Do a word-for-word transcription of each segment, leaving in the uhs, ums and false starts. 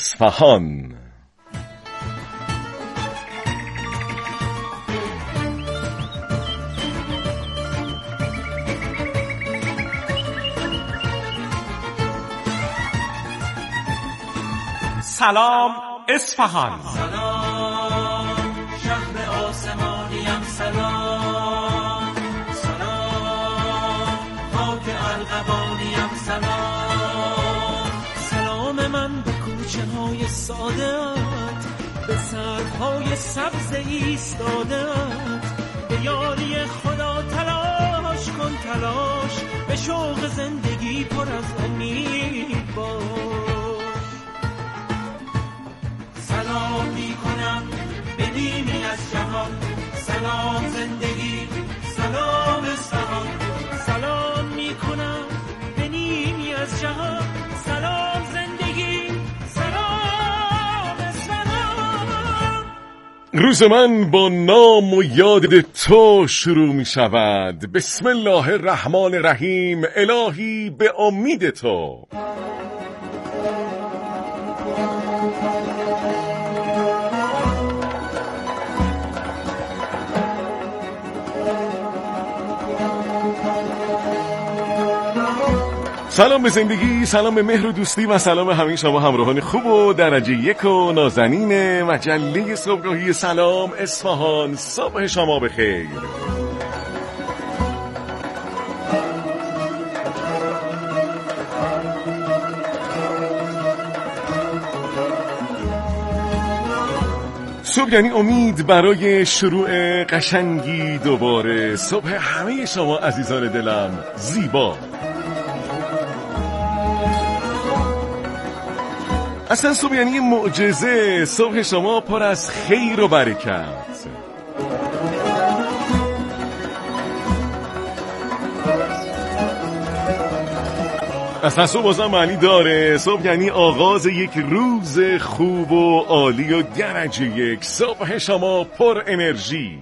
اصفهان. سلام اصفهان. سلام شهر آسمانیم، سلام سلام خاک ارغوانیم، سلام سلام من به کوچه های ساده‌ات، به سدهای سبز ایستاده‌ات، به یاری خدا تلاش کن تلاش، به شوق زندگی پر از امید باش. سلام می کنم به نیمی از جهان، سلام زندگی، سلام اصفهان. سلام می کنم به نیمی از جهان، سلام زندگی، سلام اصفهان. روز من با نام و یاد تو شروع می شود. بسم الله الرحمن الرحیم. الهی به امید تو. سلام به زندگی، سلام به مهر و دوستی و سلام همه شما همراهان خوب و درجه یک و نازنین مجله صبحگاهی سلام اصفهان. صبح شما بخیر. صبح یعنی امید برای شروع قشنگی دوباره. صبح همه شما عزیزان دلم زیبا. اصلا صبح یعنی معجزه. صبح شما پر از خیر و برکت. اصلا صبح بازم معنی داره. صبح یعنی آغاز یک روز خوب و عالی و درجه یک. صبح شما پر انرژی.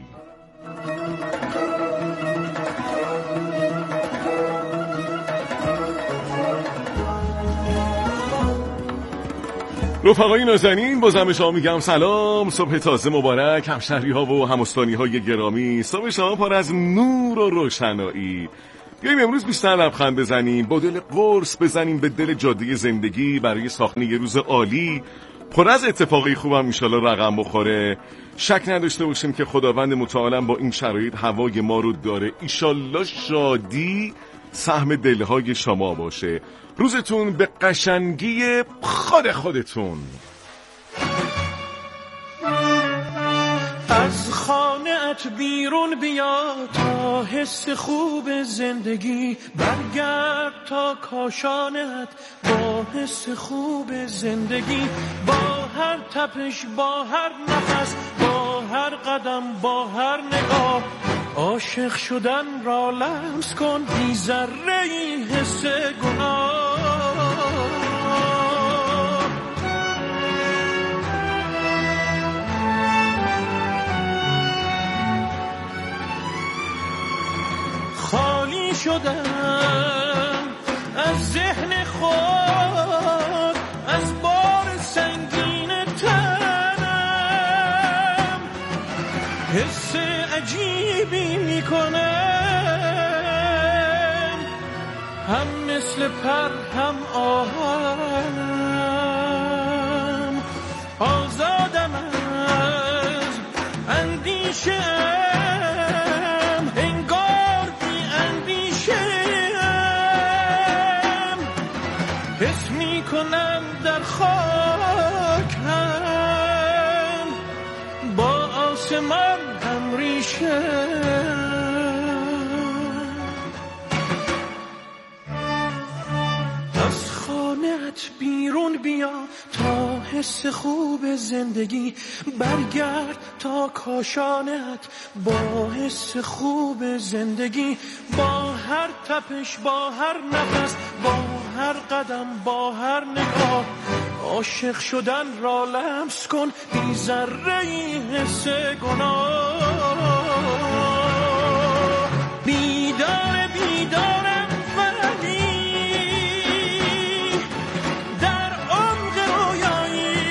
رفقای نازنین، بازم به شما میگم سلام. صبح تازه مبارک همشهری ها و همستانی های گرامی. صبح شما پر از نور و روشنایی. بیاییم امروز بیشتر لبخند بزنیم، با دل قرص بزنیم به دل جاده زندگی برای ساختن یه روز عالی پر از اتفاقی خوبم انشالله رقم بخوره. شک نداشته باشیم که خداوند متعالم با این شرایط هوای ما رو داره. ایشالله شادی سهم دلهای شما باشه. روزتون به قشنگی خود خودتون. از خانه‌ات بیرون بیا تا حس خوب زندگی، برگرد تا کاشانه‌ات با حس خوب زندگی، با هر تپش، با هر نفس، با هر قدم، با هر نگاه، عاشق شدن را لمس کن بی ذره‌ای حس گناه. خالی شدم از ذهن خود، از بار سنگین تنم، حس عجیبی میکنم، هم مثل پر هم آهنم، آزادم از اندیشه، حس می کنم در خاک هم، با آسمان هم ریشه. از خانه‌ات بیرون بیا تا حس خوب زندگی، برگرد تا کاشانه‌ات با حس خوب زندگی، با هر تپش، با هر نفس، با هر قدم، با هر نگاه، عاشق شدن را لمس کن بی ذره‌ای حس گناه. بیدار بیدارم ولی در عمق رویایی،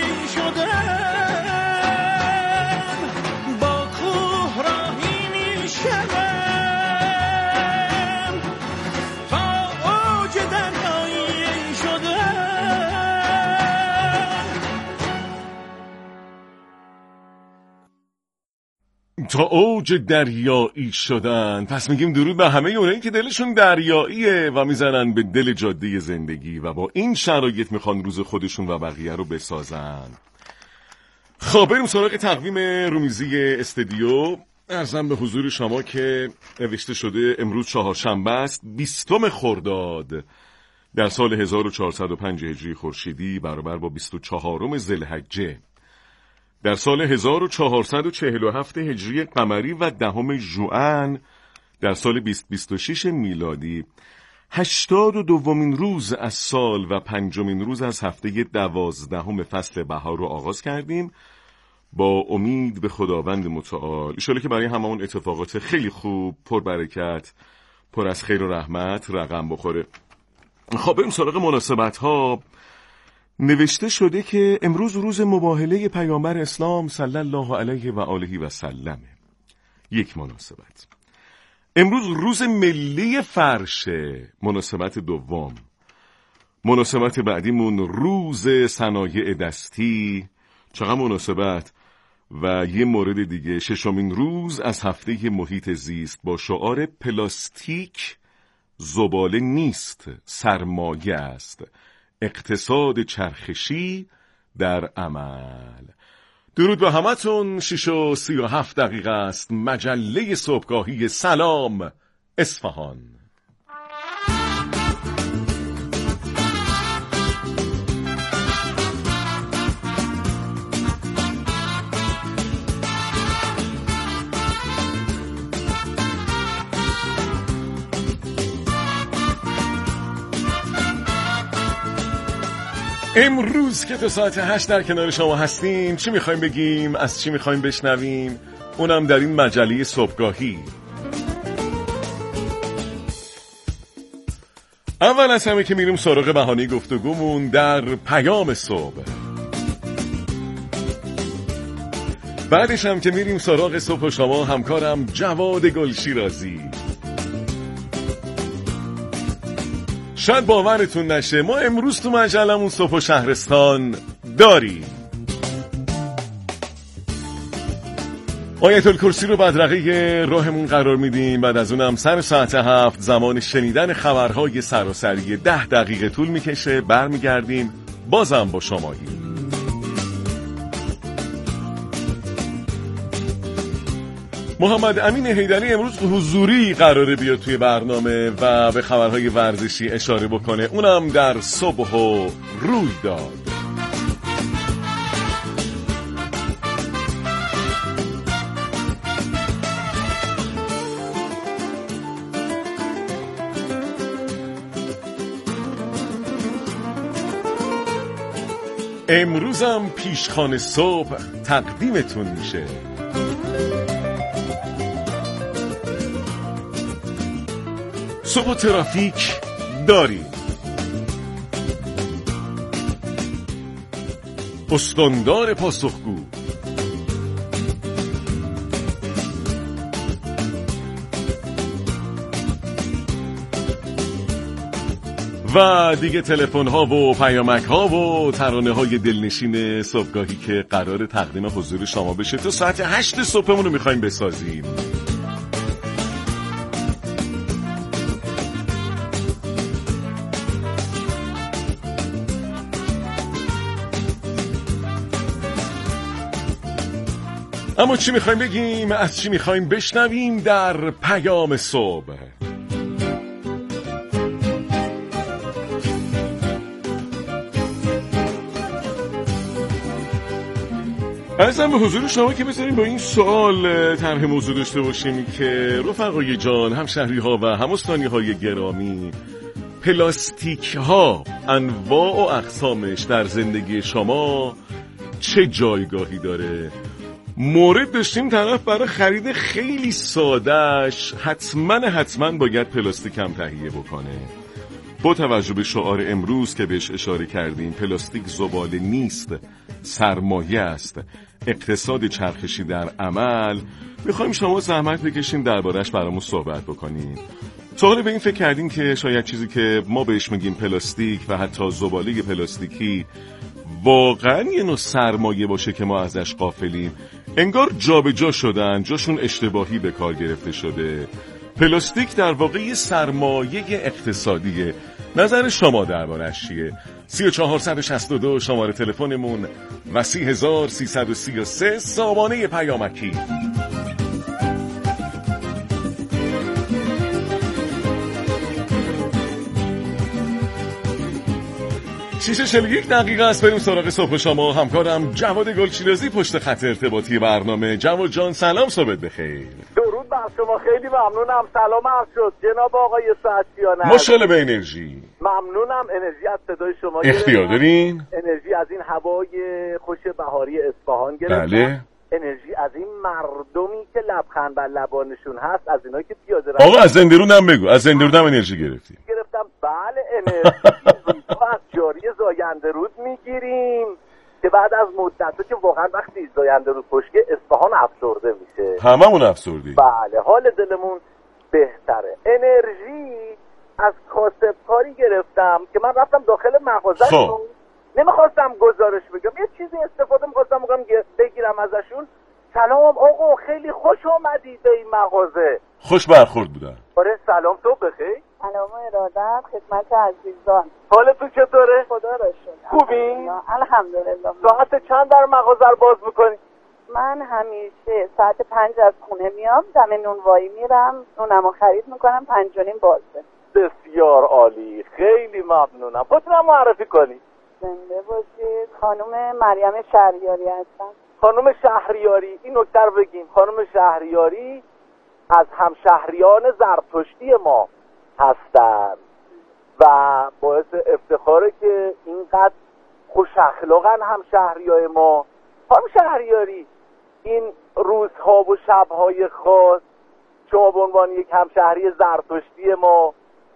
تا اوج دریایی شدن. پس میگیم درود به همه اونایی که دلشون دریاییه و میزنن به دل جاده زندگی و با این شرایط میخوان روز خودشون و بقیه رو بسازن. خب بریم سراغ تقویم رومیزی استودیو. عرضم به حضور شما که نوشته شده امروز چهارشنبه است، بیستم خرداد در سال هزار و چهارصد و پنج هجری خورشیدی برابر با بیست و چهارم ذوالحجه در سال هزار و چهارصد و چهل و هفت هجری قمری و دهم ژوئن در سال بیست بیست و شش میلادی. هشتاد و دومین روز از سال و پنجمین روز از هفته دوازدهم فصل بهار رو آغاز کردیم با امید به خداوند متعال ان که برای هممون اتفاقات خیلی خوب، پر برکت، پر از خیر و رحمت رقم بخوره. خب بریم سراغ مناسبت ها. نوشته شده که امروز روز مباهله پیامبر اسلام صلی الله علیه و آله و سلم. یک مناسبت. امروز روز ملی فرشه. مناسبت دوم. مناسبت بعدیمون روز صنایع دستی. چقدر مناسبت. و یه مورد دیگه، ششمین روز از هفته محیط زیست با شعار پلاستیک زباله نیست، سرمایه است، اقتصاد چرخشی در عمل. درود به همتون. شش و سی و هفت دقیقه است. مجله صبحگاهی سلام اصفهان. امروز که تا ساعت هشت در کنار شما هستیم، چی میخوایم بگیم؟ از چی میخوایم بشنویم؟ اونم در این مجله صبحگاهی. اول از همه که میریم سراغ بهانه گفتگومون در پیام صبح. بعدش هم که میریم سراغ صبح شما، همکارم جواد گلشیرازی. شاید باورتون نشه ما امروز تو مجلمون صبح و شهرستان داریم. آیت الکرسی رو بدرقه راهمون قرار میدیم. بعد از اونم سر ساعت هفت زمان شنیدن خبرهای سراسری ده دقیقه طول میکشه. برمیگردیم بازم با شماییم. محمد امین حیدری امروز حضوری قراره بیاد توی برنامه و به خبرهای ورزشی اشاره بکنه، اونم در صبح و رویداد. امروزم پیشخوان صبح تقدیمتون میشه. صبح و ترافیک داریم. استاندار پاسخگو. و دیگه تلفن ها و پیامک ها و ترانه های دلنشین صبحگاهی که قرار تقدیم حضور شما بشه. تا ساعت هشت صبحمون رو میخوایم بسازیم. اما چی میخوایم بگیم؟ از چی میخوایم بشنویم در پیام صبح؟ عرضم به حضور شما که بذاریم با این سوال طرح موضوع داشته باشیم که رفقای جان، همشهری ها و همستانی های گرامی، پلاستیک ها انواع و اقسامش در زندگی شما چه جایگاهی داره؟ مورد داشتیم طرف برای خرید خیلی سادهش حتما حتما باید پلاستیک هم تهیه بکنه. با توجه به شعار امروز که بهش اشاره کردیم، پلاستیک زباله نیست، سرمایه است، اقتصاد چرخشی در عمل، میخوایم شما زحمت بکشین دربارش برامون صحبت بکنین. تا حالا به این فکر کردین که شاید چیزی که ما بهش میگیم پلاستیک و حتی زباله پلاستیکی واقعا یه نوع سرمایه باشه که ما ازش غافلیم؟ انگار جابجا شدن، جاشون اشتباهی به کار گرفته شده. پلاستیک در واقع یه سرمایه اقتصادیه. نظر شما دربارش چیه؟ سی و چهار شصت و دو شماره تلفنمون و سی هزار سیصد و سی و سه سامانه پیامکی. شیشه چهل و یک دقیقه است. بریم سراغ صبح شما. همکارم جواد گلچیرازی پشت خط ارتباطی برنامه. جواد جان سلام، صبحت بخیر. درود بر شما، خیلی ممنونم. سلام عرض شد جناب آقای سعدیان. ماشاءالله به انرژی. ممنونم. انرژی از صدای شما اختیار دارین؟ انرژی از این هوای خوش بهاری اصفهان گرفتم. بله. انرژی از این مردمی که لبخند بر لبانشون هست، از اینا که پیاده آقا از زندرون هم بگو، از زندرون هم انرژی گرفتی؟ گرفتم. بله انرژی از جاری زاینده رود میگیریم که بعد از مدت که واقعا وقتی زاینده رود خشکه اصفهان افسرده میشه، هممون افسردیم. بله حال دلمون بهتره. انرژی از کاسبکاری گرفتم که من رفتم داخل مغازه‌شون، نمیخواستم گزارش بگم، یه چیزی استفاده میخواستم بگم بگیرم ازشون. سلام آقا، خیلی خوش آمدید به این مغازه. خوش برخورد بودن. آره سلام، تو بخیر. سلام و ارادت خدمت عزیزان. حالتون چطوره؟ خدا را شکر. خوبی؟ الحمدلله. ساعت چند در مغازه رو باز میکنی؟ من همیشه ساعت پنج از خونه میام، دم نونوایی میرم، نونمو خرید میکنم، پنج و نیم بازه. بسیار عالی، خیلی ممنونم. خودتونم معرفی کنی. زنده باشید. خانم مریم شهریاری هستم. خانم شهریاری، این نکته رو بگیم، خانم شهریاری از همشهریان زرتشتی ما هستن و باعث افتخاره که اینقدر خوش اخلاقن همشهریای ما. خانم شهریاری، این روزها و شبهای خاص شما به عنوان یک همشهری زرتشتی ما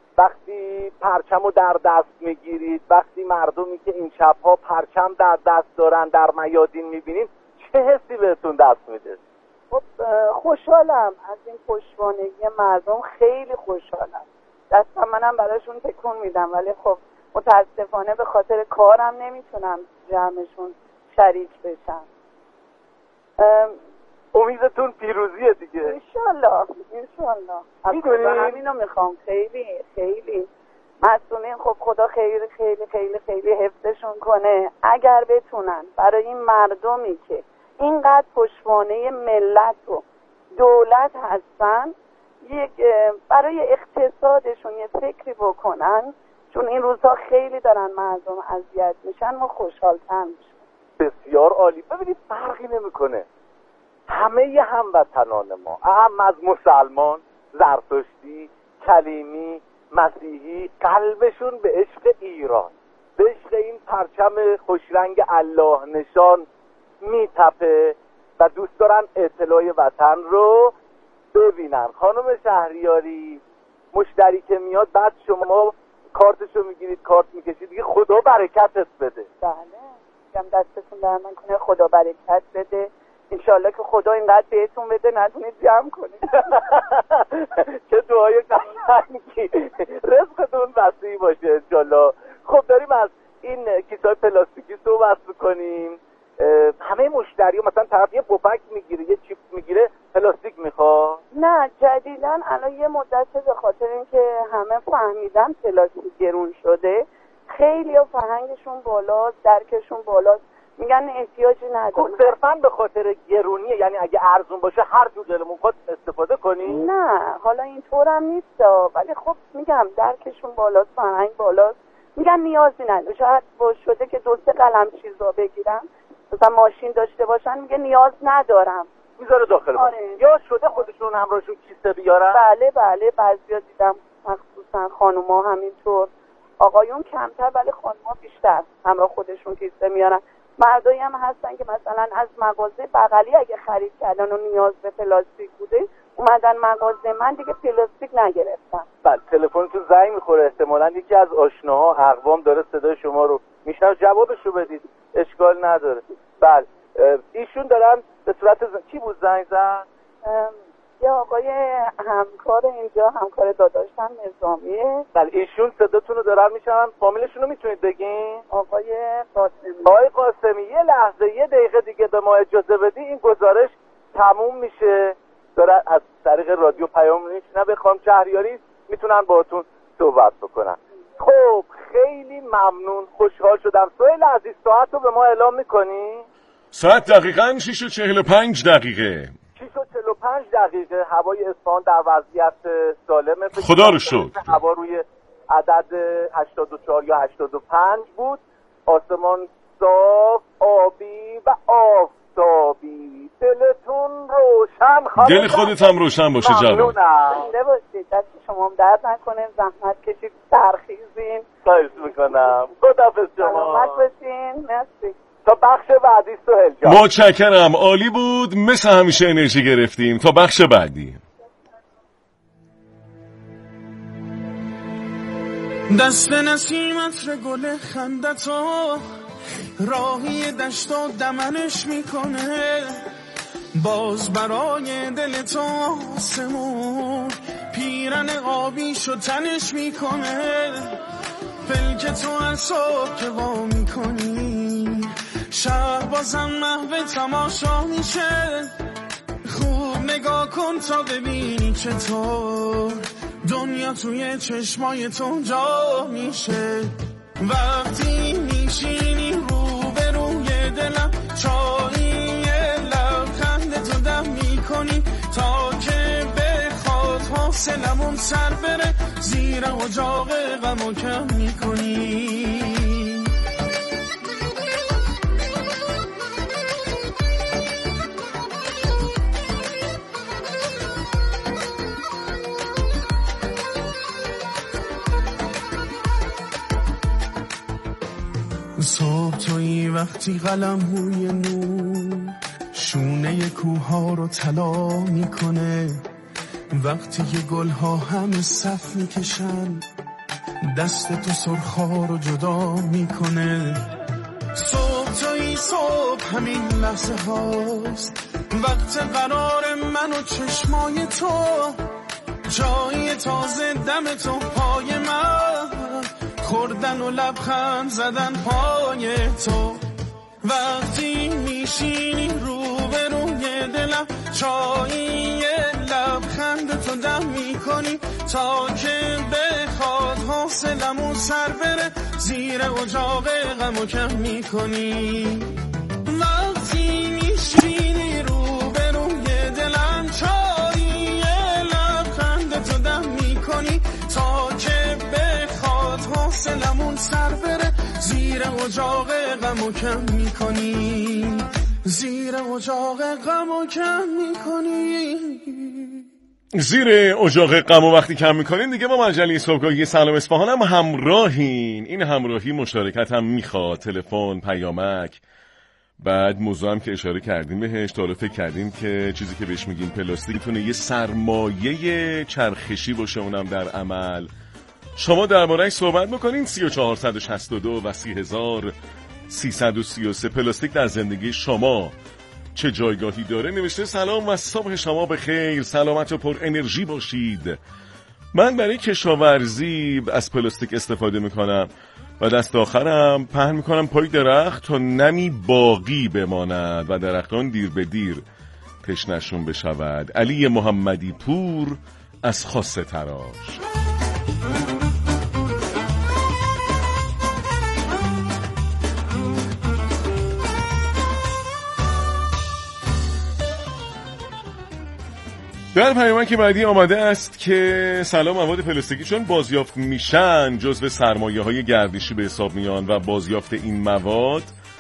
وقتی پرچم رو در دست میگیرید، وقتی مردمی که این شبها پرچم در دست دارن در میادین میبینید، چه حسی بهتون دست میده؟ خب خوشحالم از این پشتوانگی مردم، خیلی خوشحالم. دستم منم براشون تکون میدم، ولی خب متاسفانه به خاطر کارم نمیتونم جمعشون شریک بشم. امیدتون پیروزیه دیگه. انشالله انشالله. میدونی همینو میخوام. خیلی خیلی مسئولین خب خدا خیلی خیلی خیلی خیلی حفظشون کنه. اگر بتونن برای این مردمی که اینقدر پشتوانه ملت و دولت هستن یک برای اقتصادشون یه فکری بکنن، چون این روزها خیلی دارن مردم اذیت میشن و خوشحال‌تر میشن. بسیار عالی. ببینید فرقی نمیکنه، همه هموطنان ما، اهم از مسلمان، زرتشتی، کلیمی، مسیحی، قلبشون به عشق ایران، به عشق این پرچم خوشرنگ الله نشان میتپه و دوست دارن اطلاع وطن رو ببینن. خانم شهریاری، مشتری که میاد بعد شما کارتشو میگیرید، کارت میکشید، دیگه خدا برکتت بده. بله میگم دستتون در من کنه، خدا برکت بده. انشالله که خدا اینقدر بهتون بده نتونید جمع کنید. چه دعای قشنگی. رزقتون وسیع باشه انشالله. خب داریم از این کیسه‌های پلاستیکی صحبت میکنیم. همه مشتری ها مثلا طرف یه پفک میگیره، یه چیپ میگیره، پلاستیک میخواد. نه جدیدن الان یه مدت به خاطر اینکه همه فهمیدن پلاستیک گرون شده، خیلی ها فرهنگشون بالاست، درکشون بالاست، میگن احتیاجی نداره. صرفا به خاطر گرونیه؟ یعنی اگه ارزون باشه هر جور دلمون خواست استفاده کنی؟ نه حالا اینطورم نیست، ولی خب میگم درکشون بالاست، فرهنگ بالاست، میگن نیازی نداره. شاید باز شده که دو سه قلم چیزا بگیرم، مثلا ماشین داشته باشن، میگه نیاز ندارم، میذاره داخل. آره. یا شده خودشون همراهشون کیسه بیارن؟ بله بله بعضیا دیدم، مخصوصا خانوما همینطور، آقایون کمتر ولی خانوما بیشتر همراه خودشون کیسه میارن. مردایی هم هستن که مثلا از مغازه بغلی اگه خرید کردن و نیاز به پلاستیک بوده اومدن مغازه من، دیگه پلاستیک نگرفتم. بله تلفنتون زنگ میخوره، احتمالاً یکی از آشناها اقوام داره صدای شما رو میشنوه، جوابشو بدید، اشکال نداره. بله ایشون دارن به صورت ز... کی بود زنگ زد؟ یه آقای همکار اینجا، همکار داداشم نظامیه. بله ایشون صداتون رو دارن میشنن، فامیلشون رو میتونید بگین؟ آقای قاسمی. آقای قاسمی یه لحظه یه دقیقه دیگه به ما اجازه بدی، این گزارش تموم میشه، داره از طریق رادیو پیام میشنه، بخوام شهریاری میتونن باهاتون صحبت بکنن. خب خیلی ممنون، خوشحال شدم. سهیل عزیز ساعت رو به ما اعلام میکنی؟ ساعت دقیقاً شش و چهل و پنج دقیقه. شش و چهل و پنج دقیقه. هوای اصفهان در وضعیت سالمه. خدا رو شکر. هوا روی عدد هشتاد و چهار یا هشتاد و پنج بود. آسمان صاف، آبی و آفتابی. دلتون روشن خواهد. دل خودت هم روشن باشه جوان. ممنونم. زنده باشید. دست شما هم درد نکنه، زحمت کشید ترخیزین. خواهش میکنم. خداحافظ شما. سلامت باشین. مرسی. تا بخش بعدی سهیل جان. متشکرم، عالی بود، مثل همیشه انرژی گرفتیم. تا بخش بعدی. دست نسیمت ر گل خندتا راهی دشت و دمنش میکنه، باز برای دل تو آسمون پیرن آبیشو تنش میکنه. پلک تو از صبح که وا میکنی شب بازم محو تماشا میشه. خوب نگاه کن تا ببینی چطور دنیا توی چشمای تو جا میشه. وقتی میشینی رو به روی دلم چایی لبخند تو دم میکنی تا که بخواد حاصلمون سر بره، زیر اجاق غم و کم میکنی. صبح توی وقتی قلم روی نور شونه کوها رو طلا میکنه، وقتی که گلها همه صف میکشن دست تو سرخا رو جدا میکنه. صبح توی صبح همین لحظه هاست، وقت قرار من و چشمای تو، جای تازه دم تو پای من، خوردن و لبخند زدن پای تو. وقتی میشینی رو به روی دلم چایی لبخند تو دم میکنی تا که بخواد حاصلمون سر بره، زیر اجاق غم و کم میکنی. وقتی میشینی رو به روی دلم چایی لبخند تو دم میکنی تا که بخواد حاصلمون سر بره، زیر اجاق غم و کم میکنی، زیر اجاق غم و کم میکنی. زیر اجاق غم و وقتی کم میکنین دیگه با مجله صبحگاهی سلام اصفهان هم همراهین. این همراهی مشارکت هم میخواد، تلفن، پیامک. بعد موضوع هم که اشاره کردیم بهش، تا حالا فکر کردیم که چیزی که بهش میگیم پلاستیک میتونه یه سرمایه چرخشی باشه، اونم در عمل. شما درباره‌اش صحبت بکنین. سی و چهار شصت و دو و سی هزار سیصد و سی و سه. پلاستیک در زندگی شما چه جایگاهی داره؟ نوشته سلام و صبح شما بخیر، سلامت و پر انرژی باشید. من برای کشاورزی از پلاستیک استفاده میکنم و دست آخرم پهن میکنم پای درخت تا نمی باقی بماند و درختان دیر به دیر تشنشون بشود. علی محمدی پور از خاصه تراش. در پیامک که بعدی آمده است که سلام، مواد پلاستیکی چون بازیافت میشن جزو سرمایه های گردشی به حساب میان و بازیافت این مواد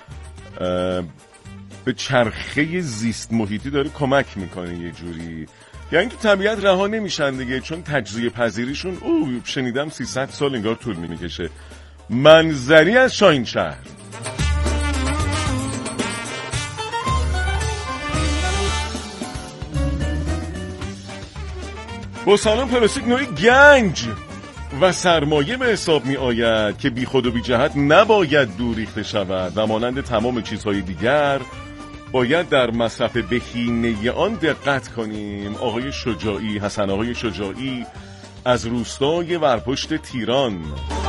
به چرخه زیست محیطی داره کمک میکنه یه جوری. یعنی تو طبیعت رها نمیشن دیگه، چون تجزیه پذیریشون او شنیدم سیصد سال انگار طول میکشه. منظری از شاهین شهر. با سلام، پلاستیک نوعی گنج و سرمایه به حساب می آید که بی خود و بی جهت نباید دور ریخته شود و مانند تمام چیزهای دیگر باید در مصرف بهینه آن دقت کنیم. آقای شجاعی، حسن آقای شجاعی از روستای ورپشت تیران.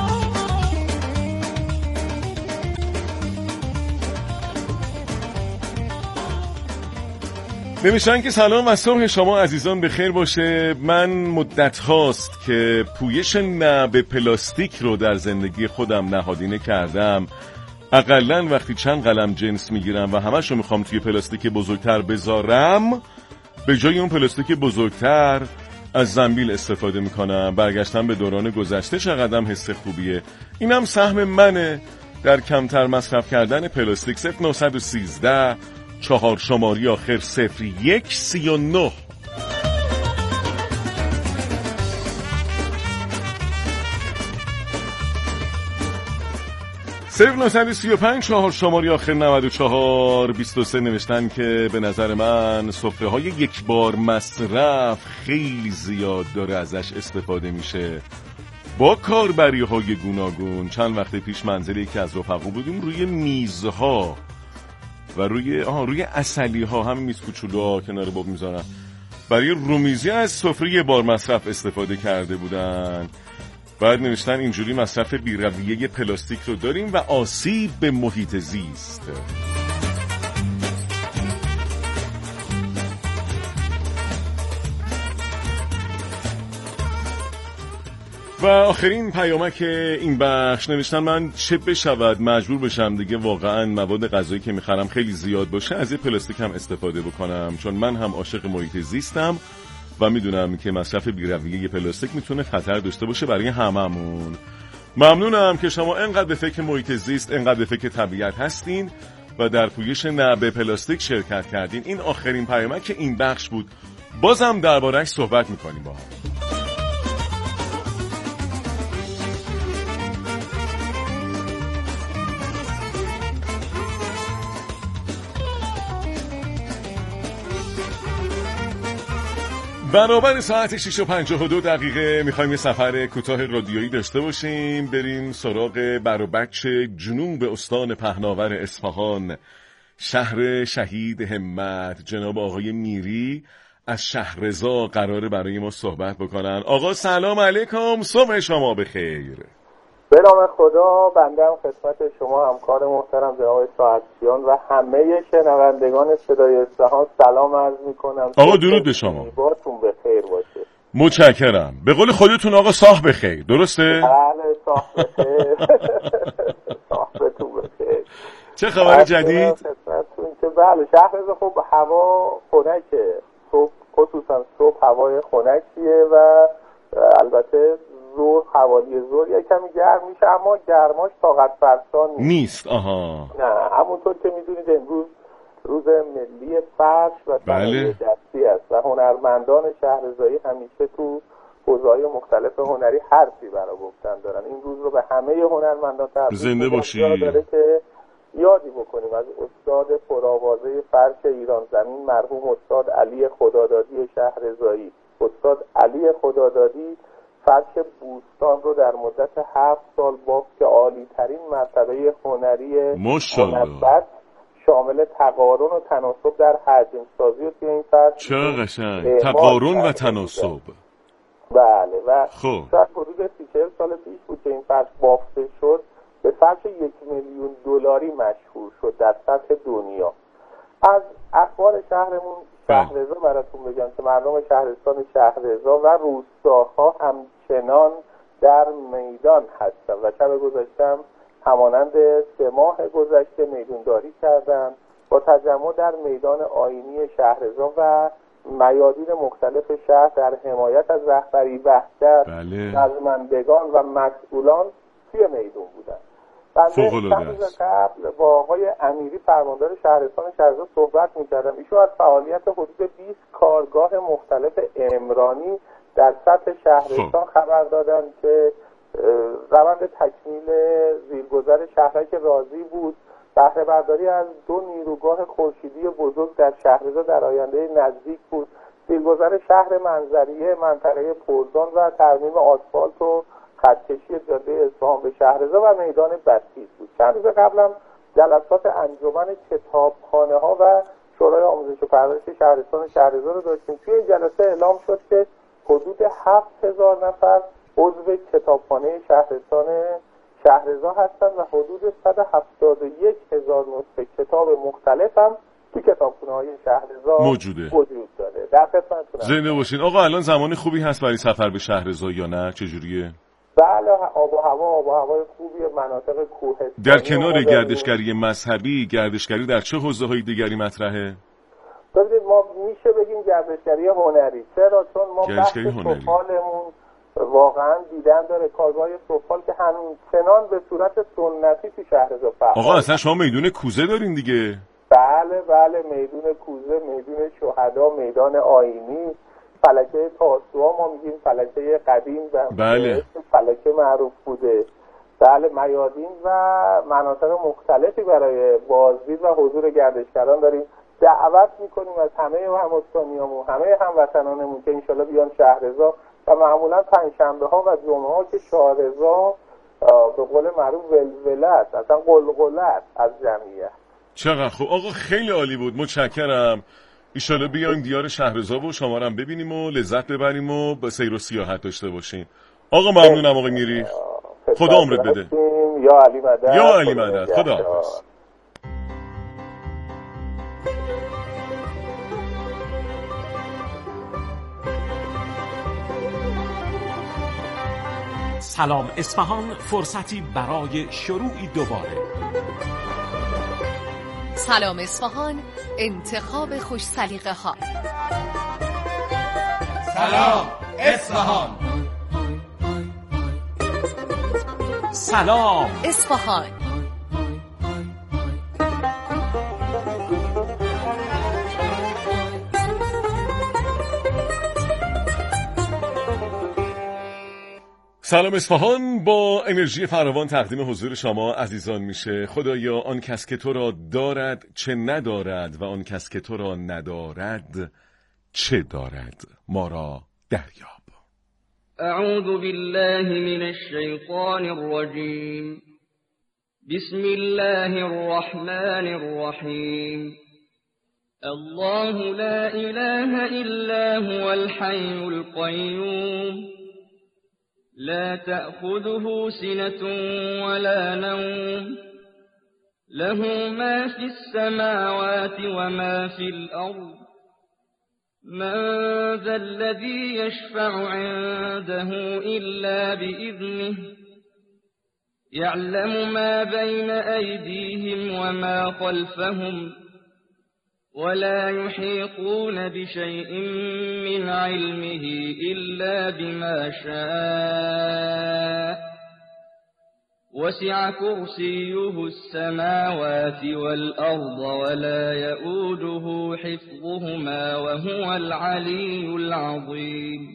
نمیشن که سلام و صبح شما عزیزان بخیر باشه. من مدت هاست که پویش نب پلاستیک رو در زندگی خودم نهادینه کردم. اقلن وقتی چند قلم جنس میگیرم و همش رو میخوام توی پلاستیک بزرگتر بذارم، به جای اون پلاستیک بزرگتر از زنبیل استفاده میکنم. برگشتم به دوران گذشته، چقدرم حس خوبیه. اینم سهم منه در کمتر مصرف کردن پلاستیک. صفر نه یک سه چهار شماری آخر صفر یک سی و نه. صفر نه سه پنج چهار شماری آخر نود و چهار بیست و سه نوشتن که به نظر من سفره های یک بار مصرف خیلی زیاد داره ازش استفاده میشه با کاربری های گوناگون. چند وقت پیش منزل یکی از رفقا بودیم، روی میزها و روی آها روی عسلی ها، هم میز کوچولوها کنار باب میذارن، برای رومیزی از سفره یک بار مصرف استفاده کرده بودن. بعد نوشتن اینجوری مصرف بی‌رویه پلاستیک رو داریم و آسیب به محیط زیست. و آخرین پیامک این بخش نوشتن من چه بشود مجبور بشم دیگه واقعا مواد غذایی که میخرم خیلی زیاد باشه از این پلاستیک هم استفاده بکنم، چون من هم عاشق محیط زیستم و میدونم که مصرف بی‌رویه پلاستیک میتونه خطر داشته باشه برای هممون. ممنونم که شما انقدر به فکر محیط زیست، انقدر به فکر طبیعت هستین و در پویش نب پلاستیک شرکت کردین. این آخرین پیامک این بخش بود. بازم درباره‌اش صحبت میکنیم با هم. برابر ساعت شش و پنجاه و دو دقیقه میخوایم یه سفر کوتاه رادیویی داشته باشیم، بریم سراغ بر و بچ جنوب استان پهناور اصفهان، شهر شهید همت. جناب آقای میری از شهرضا قراره برای ما صحبت بکنن. آقا سلام علیکم، صبح شما بخیر. به نام خدا، بنده هم خدمت شما همکار محترم جناب ساعتیان و همه شنوندگان صدای اصفهان سلام عرض میکنم. آقا درود به شما. باتون بخیر باشه. متشکرم. به قول خودتون آقا صاح بخیر، درسته؟ بله صاح بخیر. صاحبتون بخیر. چه خبر جدید؟ خدمتتون که بله شهر خب هوا خنکه، صبح خصوصا صبح هوای خنکیه و البته زور حوالی زور یه کمی گرم میشه، اما گرماش طاقت فرسا نیست. نیست آها. نه همونطور که میدونید امروز روز ملی فرش و صنایع دستی است و هنرمندان شهرضایی همیشه تو حوزه‌های مختلف هنری حرفی برای گفتن دارن. این روز رو به همه هنرمندان تبریک زنده باشی. داره که یادی بکنیم از استاد پرآوازه فرش ایران زمین مرحوم استاد علی خدادادی شهرضایی. استاد علی خدادادی فرش بوستان رو در مدت هفت سال بافت که عالی ترین مرتبه هنری ماشاءالله شامل تقارن و تناسب در حجم سازی و توی این فرش چه قشنگ تقارن و تناسب. بله و خب شاید حدود سی چهل سال پیش بود که این فرش بافته شد، به فرش یک میلیون دلاری مشهور شد در سطح دنیا. از اخبار شهرمون شهرضا براتون بگم که مردم شهرستان شهرضا و روستاها همچنان در میدان هستن و شب گذشتم همانند سه ماه گذشته میدونداری کردن با تجمع در میدان آیینی شهرضا و میادین مختلف شهر در حمایت از رهبری وحدت، نظمندگان و مسئولان توی میدون بودن. بنده چند روز قبل با آقای امیری فرماندار شهرستان شهرضا صحبت می‌کردم. ایشون از فعالیت حدود بیست کارگاه مختلف عمرانی در سطح شهرستان خبر دادن که روند تکمیل زیرگذر شهرک رازی بود. بهره برداری از دو نیروگاه خورشیدی بزرگ در شهرضا در آینده نزدیک بود. زیرگذر شهر منظریه منطقه پرزان و ترمیم آسفالت و خطکشی جاده اصفهان به شهرضا و میدان بسیج بود. چند روز قبلم جلسات انجمن کتابخانه ها و پرورش شهرستان شهرضا رو داشتیم. توی این جلسه اعلام شد که حدود هفت هزار نفر عضو کتابخانه شهرستان شهرضا هستن و حدود صد و هفتاد و یک هزار نسخه کتاب مختلف هم تو کتابخانه‌های شهرضا موجوده وجود داره. در خدمتتونم. زنده باشین. آقا الان زمان خوبی هست برای سفر به شهرضا یا نه؟ چجوریه؟ بله، آب و هوا آب و هوای خوبیه، مناطق کوهستانی. در کنار گردشگری مذهبی، گردشگری در چه حوزه‌های دیگری مطرحه؟ ببینید ما میشه بگیم گردشگری هنری. چرا؟ چون ما بحث سفالمون واقعا دیدن داره، کارگاه سفال که همچنان به صورت سنتی تو شهرضا فعال. آقا اصلا شما میدون کوزه دارین دیگه؟ بله بله، میدون کوزه، میدون شهدا، میدان آیینی، فلکه تاسوعا ما میگیم فلکه قدیم و بله فلکه معروف بوده. بله، میادین و مناطق مختلفی برای بازدید و حضور گردشگران داریم. دعوت میکنیم از همه هم‌استانیامون، همه هموطنانمون که انشالله بیان شهرضا و معمولا پنجشنبه ها و جمعه ها که شهرضا به قول معروف ولوله است، اصلا قلقله است از جمعیت. چقدر خوب آقا، خیلی عالی بود، متشکرم. ایشالا بیایم دیار شهرضا و شما رو هم ببینیم و لذت ببریم و با سیر و سیاحت داشته باشیم. آقا ممنونم آقای میری، خدا عمرت بده. یا علی مدد. یا علی مدد. خدا حافظ. سلام اصفهان، فرصتی برای شروعی دوباره. سلام اصفهان، انتخاب خوش سلیقه ها. سلام اصفهان. سلام اصفهان. سلام اصفهان با انرژی فراوان تقدیم حضور شما عزیزان میشه. خدایا آن کس که تو را دارد چه ندارد و آن کس که تو را ندارد چه دارد، ما را دریاب. اعوذ بالله من الشیطان الرجیم. بسم الله الرحمن الرحیم. الله لا اله الا هو الحي القيوم لا تأخذه سنة ولا نوم له ما في السماوات وما في الأرض من ذا الذي يشفع عنده إلا بإذنه يعلم ما بين أيديهم وما خلفهم ولا يحيطون بشيء من علمه إلا بما شاء وسع كرسيه السماوات والأرض ولا يؤوده حفظهما وهو العلي العظيم.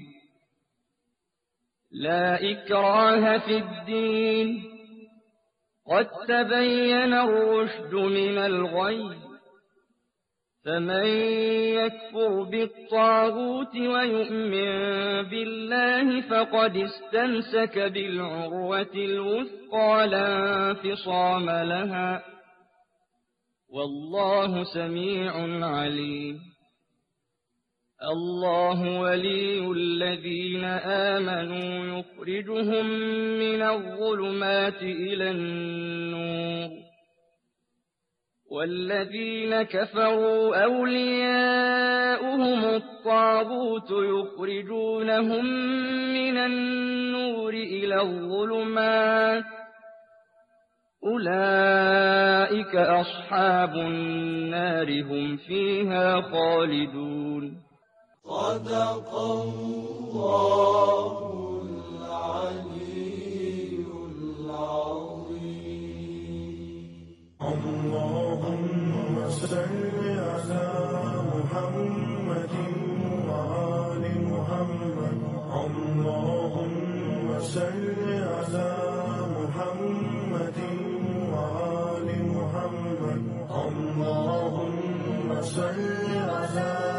لا إكراه في الدين قد تبين الرشد من الغي فمن يكفر بالطاغوت ويؤمن بالله فقد استمسك بالعروة الوثقى لا انفصام لها والله سميع عليم. الله ولي الذين آمنوا يخرجهم من الظلمات إلى النور والذين كفروا أولياؤهم الطاغوت يخرجونهم من النور إلى الظلمات أولئك أصحاب النار هم فيها خالدون. صدق الله العلي العظيم. اللهم صل على محمد وآل محمد. اللهم صل على محمد وآل محمد. اللهم صل على